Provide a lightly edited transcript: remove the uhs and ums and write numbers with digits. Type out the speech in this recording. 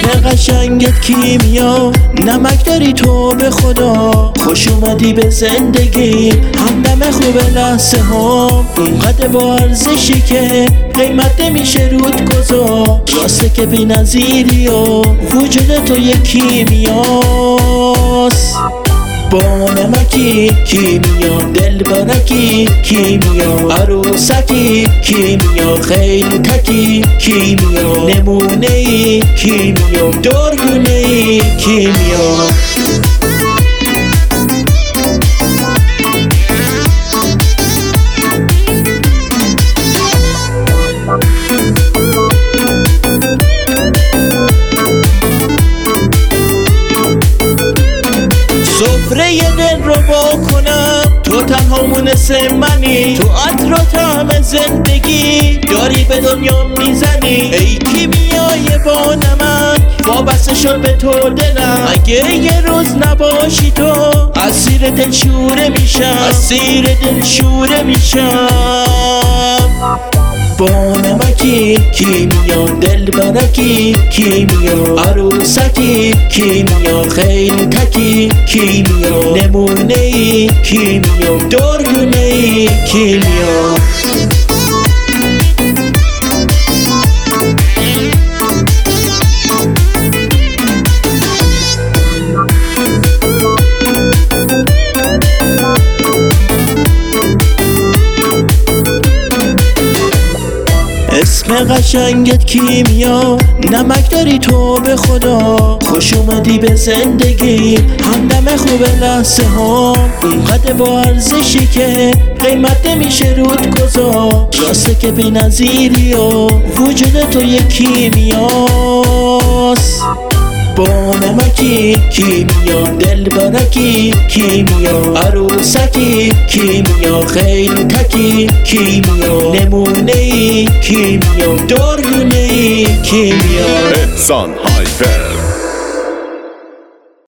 قشنگت کیمیا، نمک داری تو به خدا. خوش اومدی به زندگی، همدم خوب لحظه ها. اینقدر با ارزشی که قیمت نمیشه رود گذار. راسته که بی نظیری و وجود تو یک کیمیاست. با نمکی کیمیا، دلبرکی کیمیا، عروسکی کیمیا، خیلی تکی کیمیا، نمونه‌ای کیمیا، دورگونه‌ای کیمیا. سفره دل رو کنم، تو تنها مونس منی. تو عطر و طعم زندگی داری به دنیا میزنی. ای کیمیای با نمک، وابسته شد به تو دلم. اگه یه روز نباشی تو، اسیر دل شوره میشم، اسیر دل شوره میشم. با نمکی کیمیا، دلبرکی کیمیا، عروسکی کیمیا، خیلی تکی کیمیا، نمونه‌ای کیمیا، دورگونه‌ای کیمیا. اسم قشنگت کیمیا، نمک داری تو به خدا. خوش اومدی به زندگی، همدم خوب لحظه ها. اینقدر با ارزشی که قیمت نمیشه رود گذار. راسته که بی نظیری و وجود تو یک کیمیاست. با نمکی کیمیا، دلبرکی کیمیا، عروسکی کیمیا، خیلی تکی کیمیا، نمونه‌ای کیمیا، دورگونه‌ای کیمیا. احسان هایپر